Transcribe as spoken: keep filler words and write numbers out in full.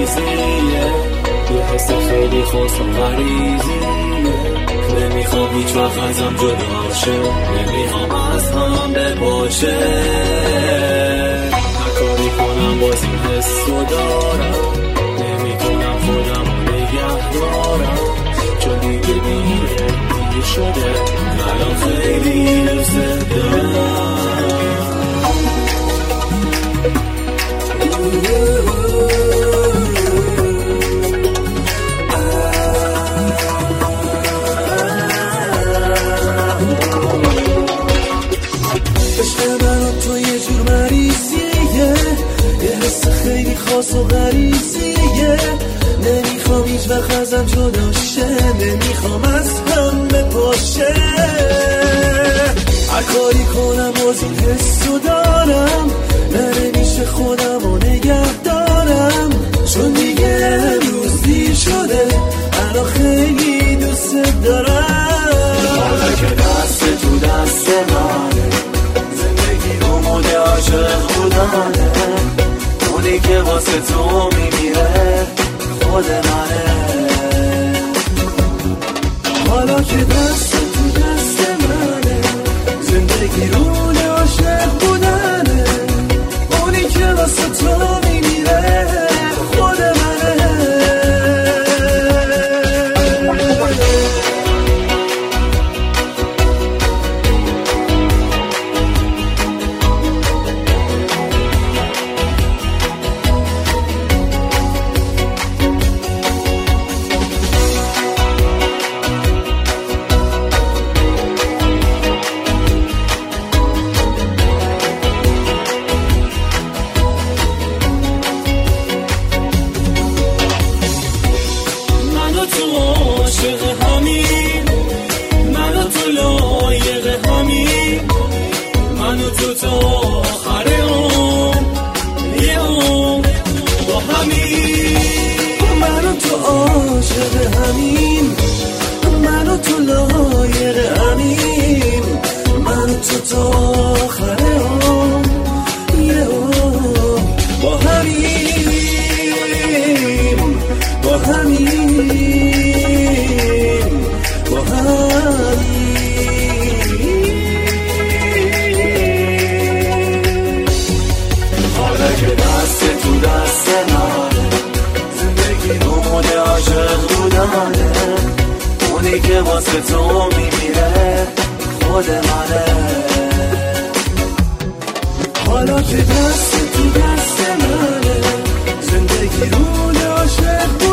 غریزیه، یه حس خیلی خاص و غریزیه. نمیخوام هیچ وقت ازم جدا شه، نمیخوام از هم بپاشه. هر کاری کنم باز این حسو دارم، نمیتونم خودم رو نگه دارم، چون دیگه دیره دیر شده، الان خیلی دوست دارم. عشق من و تو یه جور مریضیه، یه حس خیلی خاص و غریزیه. نمیخوام هیچ وقت ازم جدا شه، نمیخوام از هم بپاشه. هر کاری کنم باز این حسو دارم، نمیشه خودم رو نگه دارم، چون دیگه امروز دیر شده، الان خیلی دوست دارم. حالا که دست تو دست منه، زندگی رو مود عاشق بودنه، اونی که واسه تو میمیره خود منه. حالا که دست تو دست منه، زندگی رو مود عاشق بودنه، اونی که واسه تو میمیره خود منه. عاشق همین، من و تو لایق همین، من و تو تا آخر عمر، یه عمر با همین. من و تو عاشق همین، من و تو لایق همین، من و تو تا آخر عمر، یه عمر با همین، با همین. حالا که دست تو دست منه، زندگی رو مود عاشق بودنه، اونی که واسه تو میمیره خود منه. حالا که دست تو دست منه، زندگی رو مود عاشق